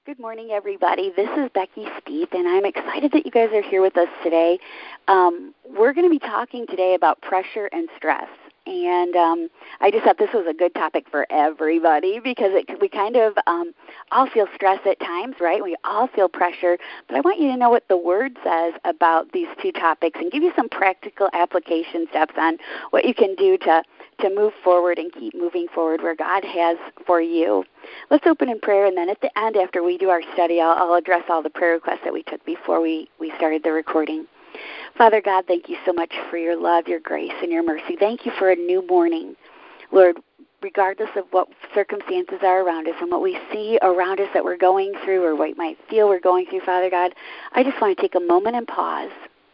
Good morning, everybody. This is Becky Spieth, and I'm excited that you guys are here with us today. We're going to be talking today about pressure and stress. And I just thought this was a good topic for everybody because we kind of all feel stress at times, right? We all feel pressure. But I want you to know what the Word says about these two topics and give you some practical application steps on what you can do to move forward and keep moving forward where God has for you. Let's open in prayer, and then at the end, after we do our study, I'll address all the prayer requests that we took before we started the recording. Father God, thank you so much for your love, your grace, and your mercy. Thank you for a new morning. Lord, regardless of what circumstances are around us and what we see around us that we're going through or what we might feel we're going through, Father God, I just want to take a moment and pause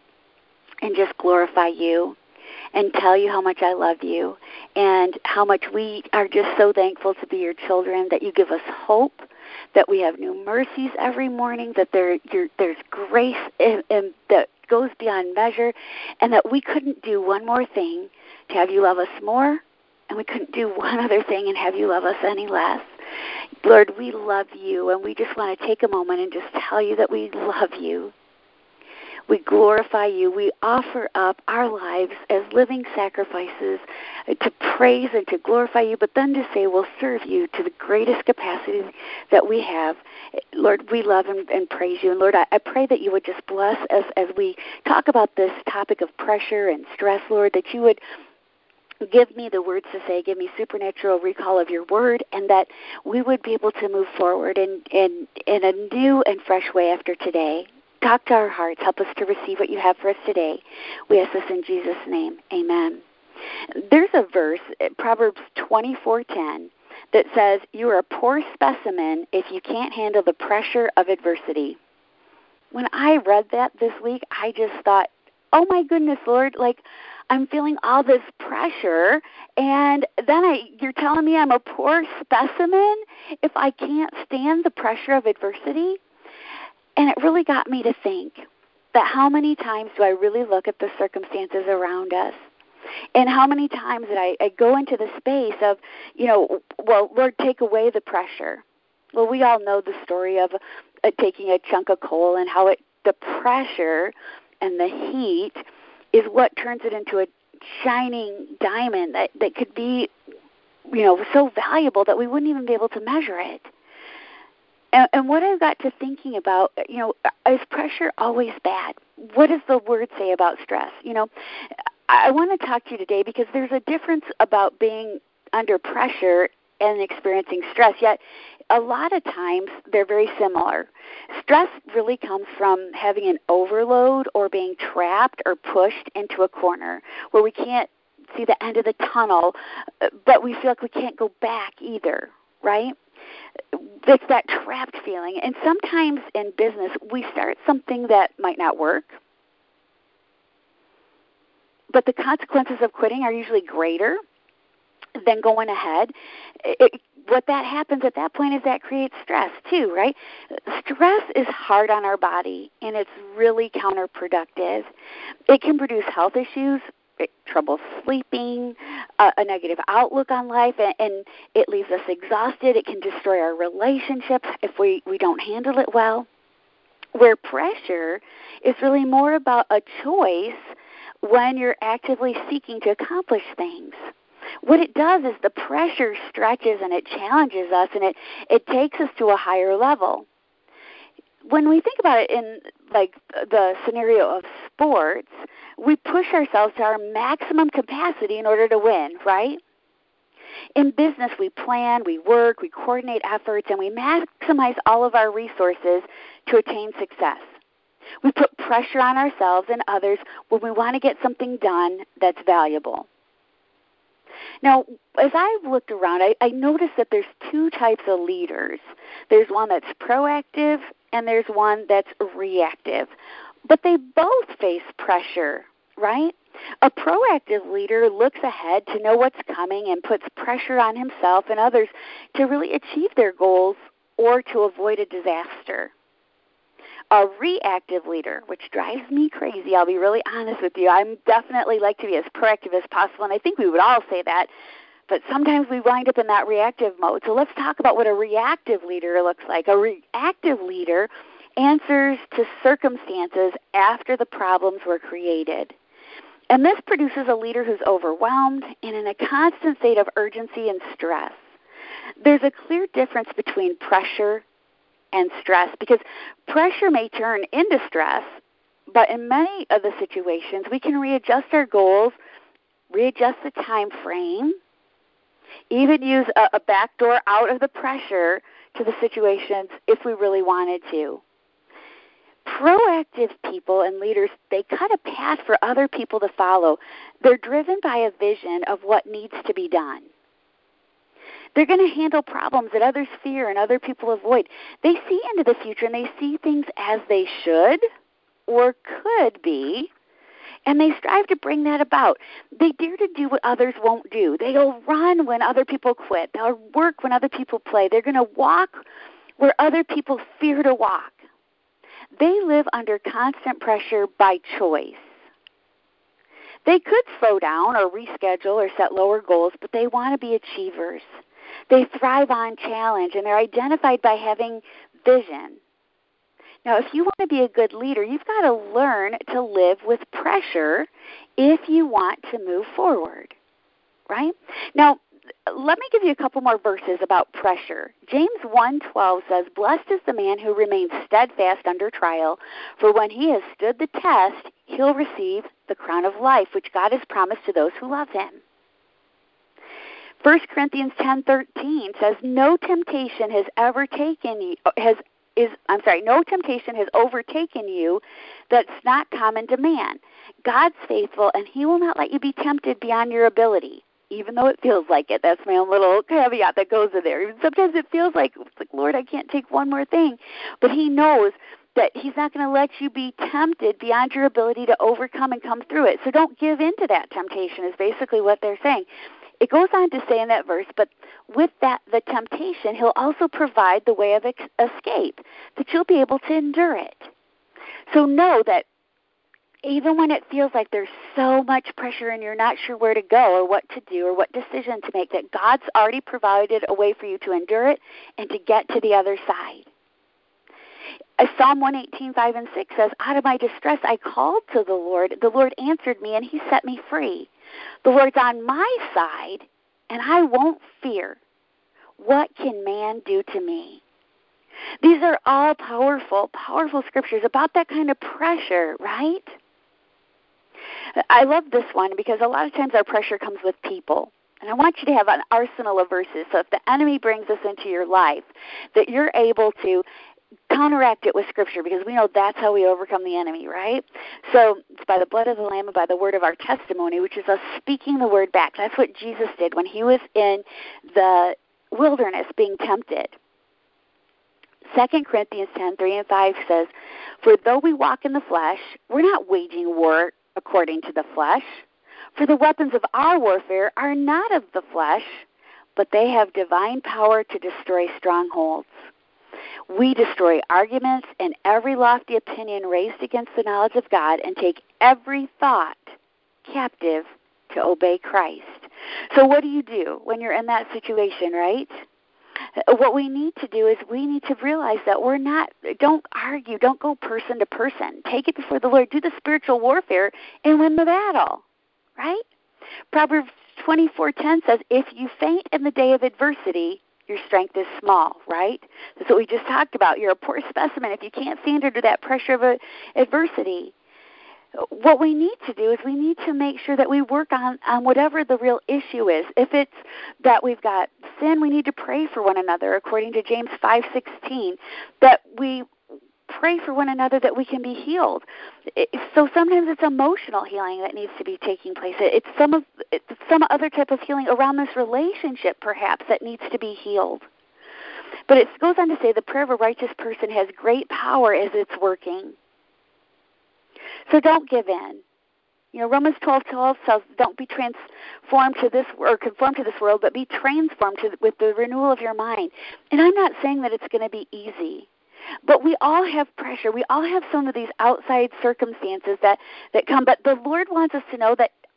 and just glorify you and tell you how much I love you and how much we are just so thankful to be your children, that you give us hope, that we have new mercies every morning, that there's grace and that goes beyond measure, and that we couldn't do one more thing to have you love us more, and we couldn't do one other thing and have you love us any less. Lord, we love you, and we just want to take a moment and just tell you that we love you. We glorify you. We offer up our lives as living sacrifices to praise and to glorify you, but then to say we'll serve you to the greatest capacity that we have. Lord, we love and praise you. And Lord, I pray that you would just bless us as we talk about this topic of pressure and stress, Lord, that you would give me the words to say, give me supernatural recall of your word, and that we would be able to move forward in a new and fresh way after today. Talk to our hearts. Help us to receive what you have for us today. We ask this in Jesus' name. Amen. There's a verse, Proverbs 24:10, that says, you are a poor specimen if you can't handle the pressure of adversity. When I read that this week, I just thought, oh my goodness, Lord, I'm feeling all this pressure, and then you're telling me I'm a poor specimen if I can't stand the pressure of adversity? And it really got me to think that how many times do I really look at the circumstances around us? And how many times that I go into the space of, well, Lord, take away the pressure. Well, we all know the story of taking a chunk of coal and how the pressure and the heat is what turns it into a shining diamond that could be, so valuable that we wouldn't even be able to measure it. And what I got to thinking about, is pressure always bad? What does the word say about stress? I want to talk to you today because there's a difference about being under pressure and experiencing stress, yet a lot of times they're very similar. Stress really comes from having an overload or being trapped or pushed into a corner where we can't see the end of the tunnel, but we feel like we can't go back either, right? It's that trapped feeling. And sometimes in business, we start something that might not work, but the consequences of quitting are usually greater than going ahead. What that happens at that point is that creates stress too, right? Stress is hard on our body, and it's really counterproductive. It can produce health issues, trouble sleeping, a negative outlook on life, and it leaves us exhausted. It can destroy our relationships if we don't handle it well. Where pressure is really more about a choice when you're actively seeking to accomplish things. What it does is the pressure stretches and it challenges us, and it takes us to a higher level. When we think about it in the scenario of sports, we push ourselves to our maximum capacity in order to win, right? In business, we plan, we work, we coordinate efforts, and we maximize all of our resources to attain success. We put pressure on ourselves and others when we want to get something done that's valuable. Now, as I've looked around, I noticed that there's two types of leaders. There's one that's proactive and there's one that's reactive. But they both face pressure, right? A proactive leader looks ahead to know what's coming and puts pressure on himself and others to really achieve their goals or to avoid a disaster. A reactive leader, which drives me crazy, I'll be really honest with you. I definitely like to be as proactive as possible, and I think we would all say that. but sometimes we wind up in that reactive mode. So let's talk about what a reactive leader looks like. A reactive leader answers to circumstances after the problems were created. And this produces a leader who's overwhelmed and in a constant state of urgency and stress. There's a clear difference between pressure and stress, because pressure may turn into stress, but in many of the situations we can readjust our goals, readjust the time frame, even use a backdoor out of the pressure to the situations if we really wanted to. Proactive people and leaders, they cut a path for other people to follow. They're driven by a vision of what needs to be done. They're going to handle problems that others fear and other people avoid. They see into the future and they see things as they should or could be, and they strive to bring that about. They dare to do what others won't do. They'll run when other people quit. They'll work when other people play. They're going to walk where other people fear to walk. They live under constant pressure by choice. They could slow down or reschedule or set lower goals, but they want to be achievers. They thrive on challenge, and they're identified by having vision. Now, if you want to be a good leader, you've got to learn to live with pressure if you want to move forward, right? Now, let me give you a couple more verses about pressure. James 1:12 says, "Blessed is the man who remains steadfast under trial, for when he has stood the test, he'll receive the crown of life, which God has promised to those who love him." 1 Corinthians 10:13 says, "No temptation has overtaken you that's not common to man. God's faithful, and he will not let you be tempted beyond your ability." Even though it feels like it. That's my own little caveat that goes in there. Sometimes it feels like, it's like, Lord, I can't take one more thing. But he knows that he's not going to let you be tempted beyond your ability to overcome and come through it. So don't give in to that temptation is basically what they're saying. It goes on to say in that verse, but with that, the temptation, he'll also provide the way of escape, that you'll be able to endure it. So know that even when it feels like there's so much pressure and you're not sure where to go or what to do or what decision to make, that God's already provided a way for you to endure it and to get to the other side. Psalm 118:5-6 says, "Out of my distress I called to the Lord. The Lord answered me, and he set me free. The Lord's on my side, and I won't fear. What can man do to me?" These are all powerful, powerful scriptures about that kind of pressure, right? I love this one because a lot of times our pressure comes with people. And I want you to have an arsenal of verses. So if the enemy brings this into your life, that you're able to counteract it with Scripture, because we know that's how we overcome the enemy, right? So it's by the blood of the Lamb and by the word of our testimony, which is us speaking the word back. That's what Jesus did when he was in the wilderness being tempted. 2 Corinthians 10:3-5 says, "For though we walk in the flesh, we're not waging war according to the flesh. For the weapons of our warfare are not of the flesh, but they have divine power to destroy strongholds. We destroy arguments and every lofty opinion raised against the knowledge of God and take every thought captive to obey Christ." So what do you do when you're in that situation, right? What we need to do is we need to realize that don't argue, don't go person to person. Take it before the Lord, do the spiritual warfare, and win the battle, right? Proverbs 24:10 says, "If you faint in the day of adversity, your strength is small," right? That's what we just talked about. You're a poor specimen if you can't stand under that pressure of adversity. What we need to do is we need to make sure that we work on whatever the real issue is. If it's that we've got sin, we need to pray for one another, according to James 5:16, that we pray for one another that we can be healed. So sometimes it's emotional healing that needs to be taking place. It's some other type of healing around this relationship, perhaps, that needs to be healed. But it goes on to say the prayer of a righteous person has great power as it's working. So don't give in. Romans 12:12 says, "Don't be transformed to this or conformed to this world, but be transformed with the renewal of your mind." And I'm not saying that it's going to be easy, but we all have pressure. We all have some of these outside circumstances that come. But the Lord wants us to know that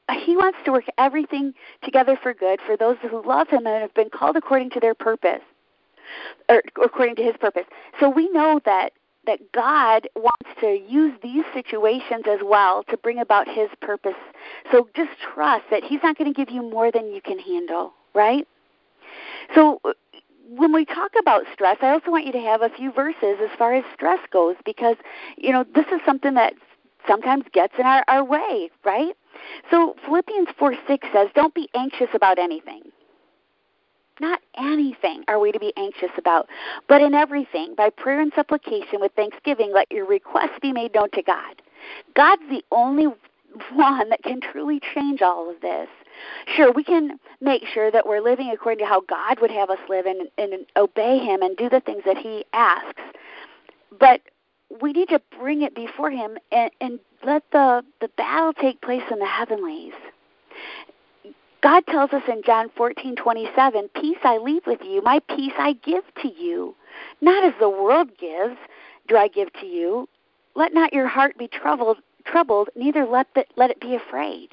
He wants to work everything together for good for those who love him and have been called according to their purpose, or according to his purpose. So we know that God wants to use these situations as well to bring about his purpose. So just trust that he's not going to give you more than you can handle, right? So when we talk about stress, I also want you to have a few verses as far as stress goes, because, this is something that sometimes gets in our way, right? So Philippians 4:6 says, don't be anxious about anything. Not anything are we to be anxious about, but in everything, by prayer and supplication with thanksgiving, let your requests be made known to God. God's the only one that can truly change all of this. Sure, we can make sure that we're living according to how God would have us live and obey him and do the things that he asks. But we need to bring it before him and let the battle take place in the heavenlies. God tells us in John 14:27, peace I leave with you, my peace I give to you. Not as the world gives do I give to you. Let not your heart be troubled, neither let it be afraid.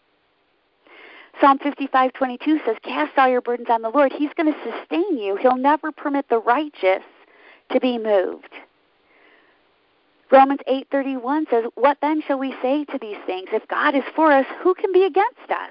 Psalm 55:22 says, cast all your burdens on the Lord. He's going to sustain you. He'll never permit the righteous to be moved. Romans 8:31 says, what then shall we say to these things? If God is for us, who can be against us?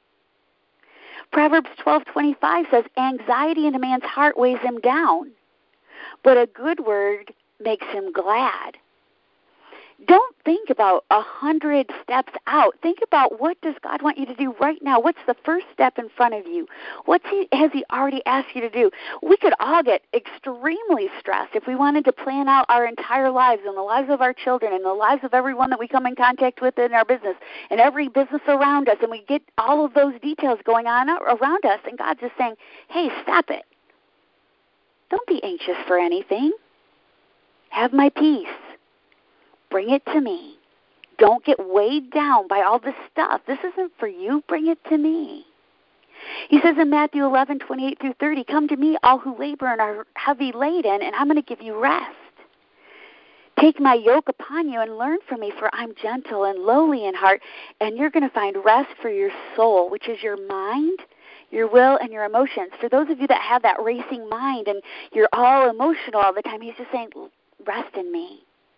Proverbs 12:25 says, anxiety in a man's heart weighs him down, but a good word makes him glad. Don't think about 100 steps out. Think about, what does God want you to do right now? What's the first step in front of you? What has he already asked you to do? We could all get extremely stressed if we wanted to plan out our entire lives and the lives of our children and the lives of everyone that we come in contact with in our business and every business around us, and we get all of those details going on around us, and God's just saying, hey, stop it. Don't be anxious for anything. Have my peace. Bring it to me. Don't get weighed down by all this stuff. This isn't for you. Bring it to me. He says in Matthew 11:28-30, come to me, all who labor and are heavy laden, and I'm going to give you rest. Take my yoke upon you and learn from me, for I'm gentle and lowly in heart, and you're going to find rest for your soul, which is your mind, your will, and your emotions. For those of you that have that racing mind and you're all emotional all the time, he's just saying, rest in me.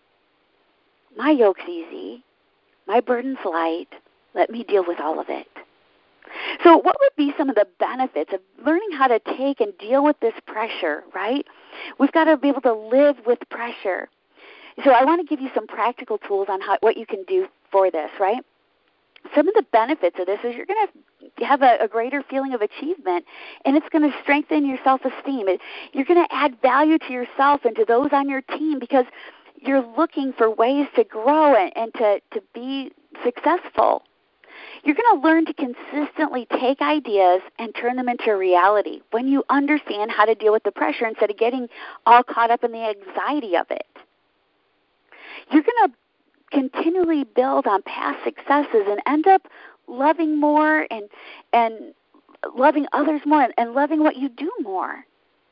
My yoke's easy. My burden's light. Let me deal with all of it. So what would be some of the benefits of learning how to take and deal with this pressure, right? We've got to be able to live with pressure. So I want to give you some practical tools on what you can do for this, right? Some of the benefits of this is you're going to have a greater feeling of achievement, and it's going to strengthen your self-esteem. You're going to add value to yourself and to those on your team, because you're looking for ways to grow and to be successful. You're going to learn to consistently take ideas and turn them into reality when you understand how to deal with the pressure instead of getting all caught up in the anxiety of it. You're going to continually build on past successes and end up loving more and loving others more and loving what you do more.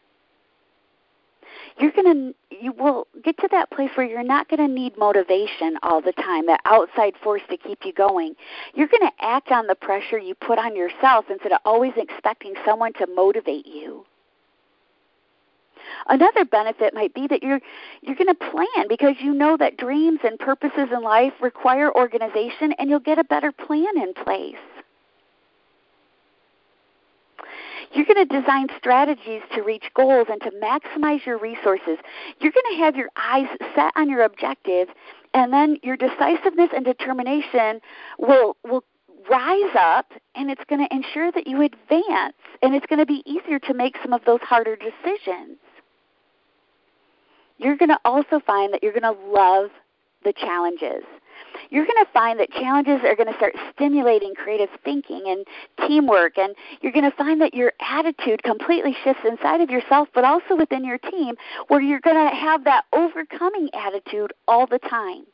You will get to that place where you're not going to need motivation all the time, that outside force to keep you going. You're going to act on the pressure you put on yourself instead of always expecting someone to motivate you. Another benefit might be that you're going to plan, because you know that dreams and purposes in life require organization, and you'll get a better plan in place. You're going to design strategies to reach goals and to maximize your resources. You're going to have your eyes set on your objective, and then your decisiveness and determination will rise up, and it's going to ensure that you advance, and it's going to be easier to make some of those harder decisions. You're going to also find that you're going to love the challenges. You're going to find that challenges are going to start stimulating creative thinking and teamwork, and you're going to find that your attitude completely shifts inside of yourself, but also within your team, where you're going to have that overcoming attitude all the time.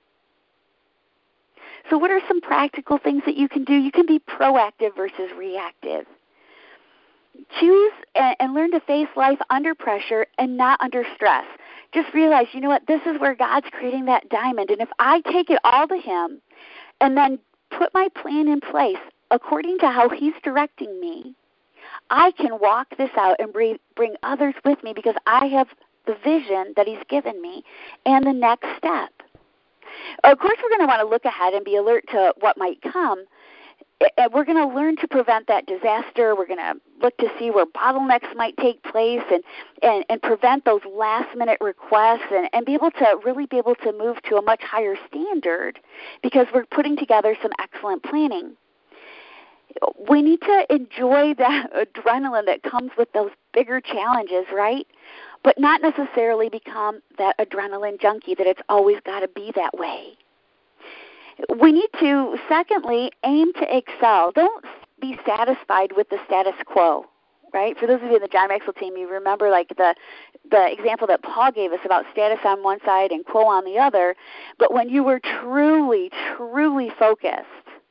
So what are some practical things that you can do? You can be proactive versus reactive. Choose and learn to face life under pressure and not under stress. Just realize, you know what, this is where God's creating that diamond. And if I take it all to him and then put my plan in place, according to how He's directing me, I can walk this out and bring others with me because I have the vision that He's given me and the next step. Of course, we're going to want to look ahead and be alert to what might come. We're going to learn to prevent that disaster. We're going to look to see where bottlenecks might take place and prevent those last-minute requests and be able to really be able to move to a much higher standard because we're putting together some excellent planning. We need to enjoy that adrenaline that comes with those bigger challenges, right? But not necessarily become that adrenaline junkie that it's always got to be that way. We need to, secondly, aim to excel. Don't be satisfied with the status quo, right? For those of you in the John Maxwell team, you remember like the example that Paul gave us about status on one side and quo on the other. But when you were truly, truly focused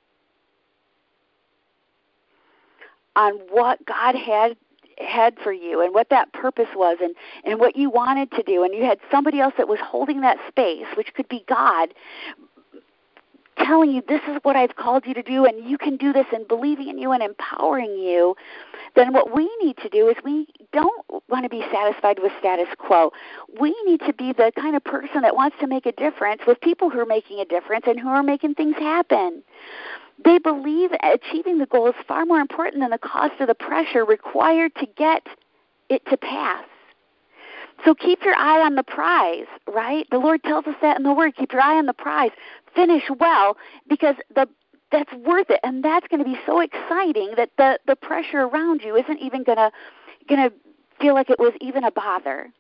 on what God had for you and what that purpose was and what you wanted to do, and you had somebody else that was holding that space, which could be God, telling you this is what I've called you to do and you can do this, and believing in you and empowering you, then what we need to do is we don't want to be satisfied with status quo. We need to be the kind of person that wants to make a difference with people who are making a difference and who are making things happen. They believe achieving the goal is far more important than the cost of the pressure required to get it to pass. So keep your eye on the prize, right? The Lord tells us that in the Word. Keep your eye on the prize. Finish well because that's worth it, and that's going to be so exciting that the pressure around you isn't even going to feel like it was even a bother.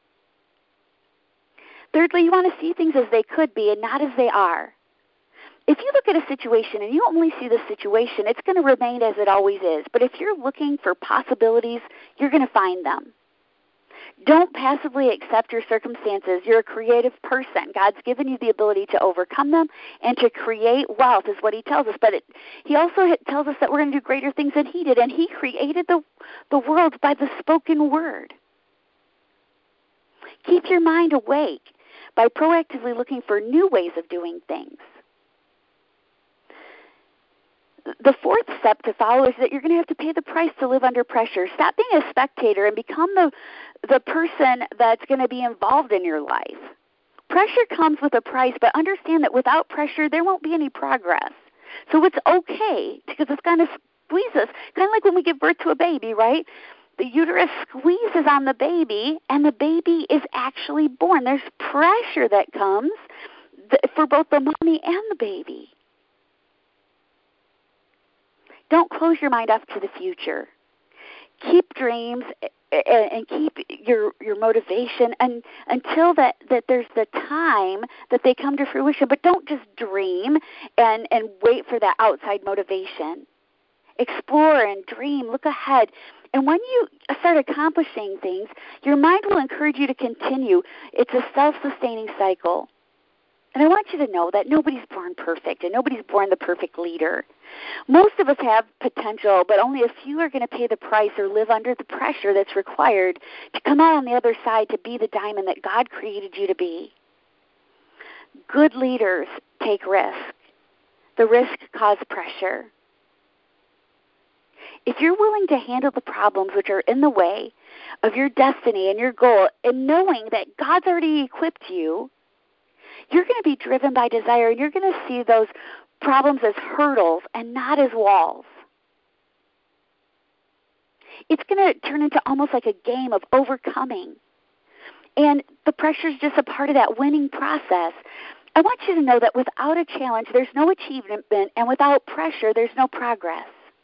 Thirdly, you want to see things as they could be and not as they are. If you look at a situation and you only see the situation, it's going to remain as it always is. But if you're looking for possibilities, you're going to find them. Don't passively accept your circumstances. You're a creative person. God's given you the ability to overcome them and to create wealth is what He tells us. But He also tells us that we're going to do greater things than He did. And He created the world by the spoken word. Keep your mind awake by proactively looking for new ways of doing things. The fourth step to follow is that you're going to have to pay the price to live under pressure. Stop being a spectator and become the person that's going to be involved in your life. Pressure comes with a price, but understand that without pressure, there won't be any progress. So it's okay because it's going to squeeze us, kind of like when we give birth to a baby, right? The uterus squeezes on the baby, and the baby is actually born. There's pressure that comes for both the mommy and the baby. Don't close your mind off to the future. Keep dreams and keep your motivation until that there's the time that they come to fruition. But don't just dream and wait for that outside motivation. Explore and dream. Look ahead. And when you start accomplishing things, your mind will encourage you to continue. It's a self-sustaining cycle. And I want you to know that nobody's born perfect, and nobody's born the perfect leader. Most of us have potential, but only a few are going to pay the price or live under the pressure that's required to come out on the other side to be the diamond that God created you to be. Good leaders take risk. The risk causes pressure. If you're willing to handle the problems which are in the way of your destiny and your goal, and knowing that God's already equipped you, you're going to be driven by desire, and you're going to see those problems as hurdles and not as walls. It's going to turn into almost like a game of overcoming. And the pressure is just a part of that winning process. I want you to know that without a challenge, there's no achievement, and without pressure, there's no progress.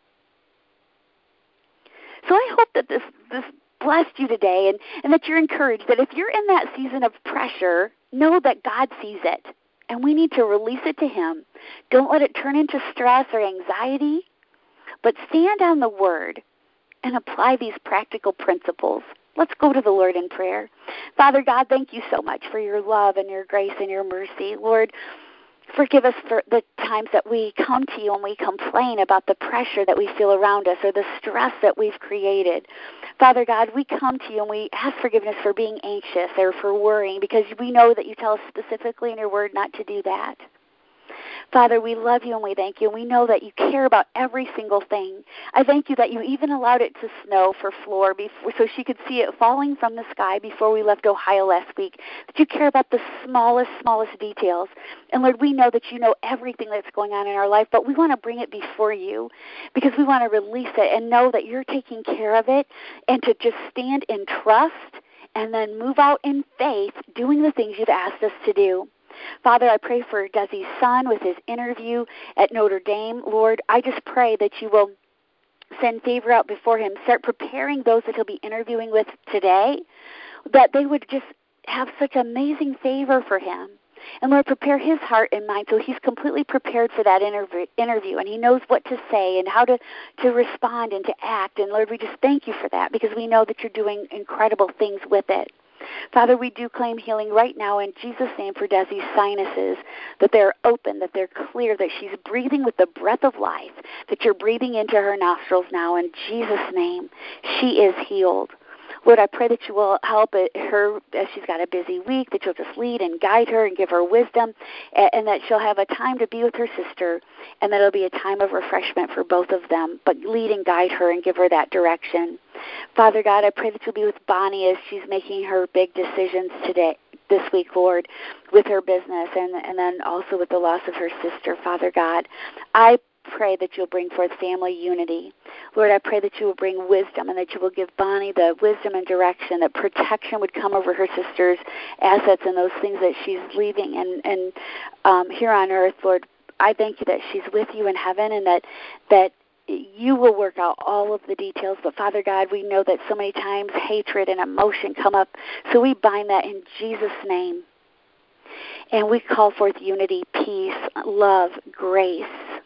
So I hope that this blessed you today and that you're encouraged that if you're in that season of pressure, know that God sees it, and we need to release it to Him. Don't let it turn into stress or anxiety, but stand on the Word and apply these practical principles. Let's go to the Lord in prayer. Father God, thank you so much for your love and your grace and your mercy. Lord, forgive us for the times that we come to you and we complain about the pressure that we feel around us or the stress that we've created. Father God, we come to you and we ask forgiveness for being anxious or for worrying, because we know that you tell us specifically in your word not to do that. Father, we love you and we thank you, and we know that you care about every single thing. I thank you that you even allowed it to snow for Flor before, so she could see it falling from the sky before we left Ohio last week, that you care about the smallest details. And Lord, we know that you know everything that's going on in our life, but we want to bring it before you because we want to release it and know that you're taking care of it, and to just stand in trust and then move out in faith, doing the things you've asked us to do. Father, I pray for Desi's son with his interview at Notre Dame. Lord, I just pray that you will send favor out before him. Start preparing those that he'll be interviewing with today, that they would just have such amazing favor for him. And Lord, prepare his heart and mind so he's completely prepared for that interview, and he knows what to say and how to respond and to act. And Lord, we just thank you for that because we know that you're doing incredible things with it. Father, we do claim healing right now in Jesus' name for Desi's sinuses, that they're open, that they're clear, that she's breathing with the breath of life, that you're breathing into her nostrils now. In Jesus' name, she is healed. Lord, I pray that you will help her as she's got a busy week, that you'll just lead and guide her and give her wisdom, and that she'll have a time to be with her sister, and that it'll be a time of refreshment for both of them, but lead and guide her and give her that direction. Father God, I pray that you'll be with Bonnie as she's making her big decisions this week, Lord, with her business and then also with the loss of her sister, Father God. I pray that you'll bring forth family unity. Lord, I pray that you will bring wisdom and that you will give Bonnie the wisdom and direction, that protection would come over her sister's assets and those things that she's leaving. And here on earth, Lord, I thank you that she's with you in heaven and that you will work out all of the details. But Father God, we know that so many times hatred and emotion come up. So we bind that in Jesus' name. And we call forth unity, peace, love, grace,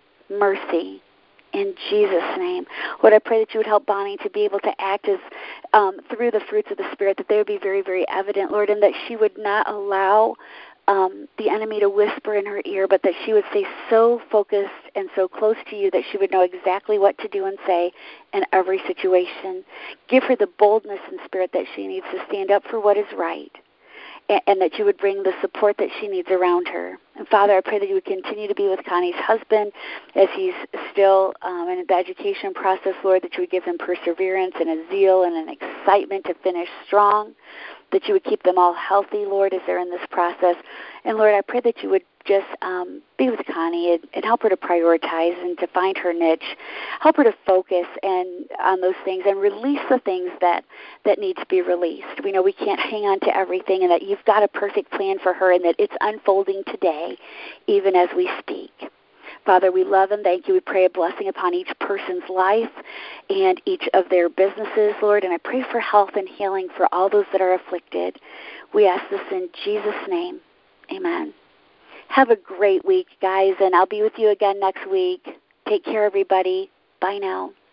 mercy, in Jesus' name. Lord, I pray that you would help Bonnie to be able to act as through the fruits of the Spirit, that they would be very, very evident, Lord, and that she would not allow the enemy to whisper in her ear, but that she would stay so focused and so close to you that she would know exactly what to do and say in every situation. Give her the boldness and spirit that she needs to stand up for what is right, and that you would bring the support that she needs around her. And Father, I pray that you would continue to be with Connie's husband as he's still in the education process, Lord, that you would give him perseverance and a zeal and an excitement to finish strong, that you would keep them all healthy, Lord, as they're in this process. And Lord, I pray that you would just be with Connie and help her to prioritize and to find her niche. Help her to focus on those things and release the things that need to be released. We know we can't hang on to everything, and that you've got a perfect plan for her and that it's unfolding today, even as we speak. Father, we love and thank you. We pray a blessing upon each person's life and each of their businesses, Lord. And I pray for health and healing for all those that are afflicted. We ask this in Jesus' name. Amen. Have a great week, guys, and I'll be with you again next week. Take care, everybody. Bye now.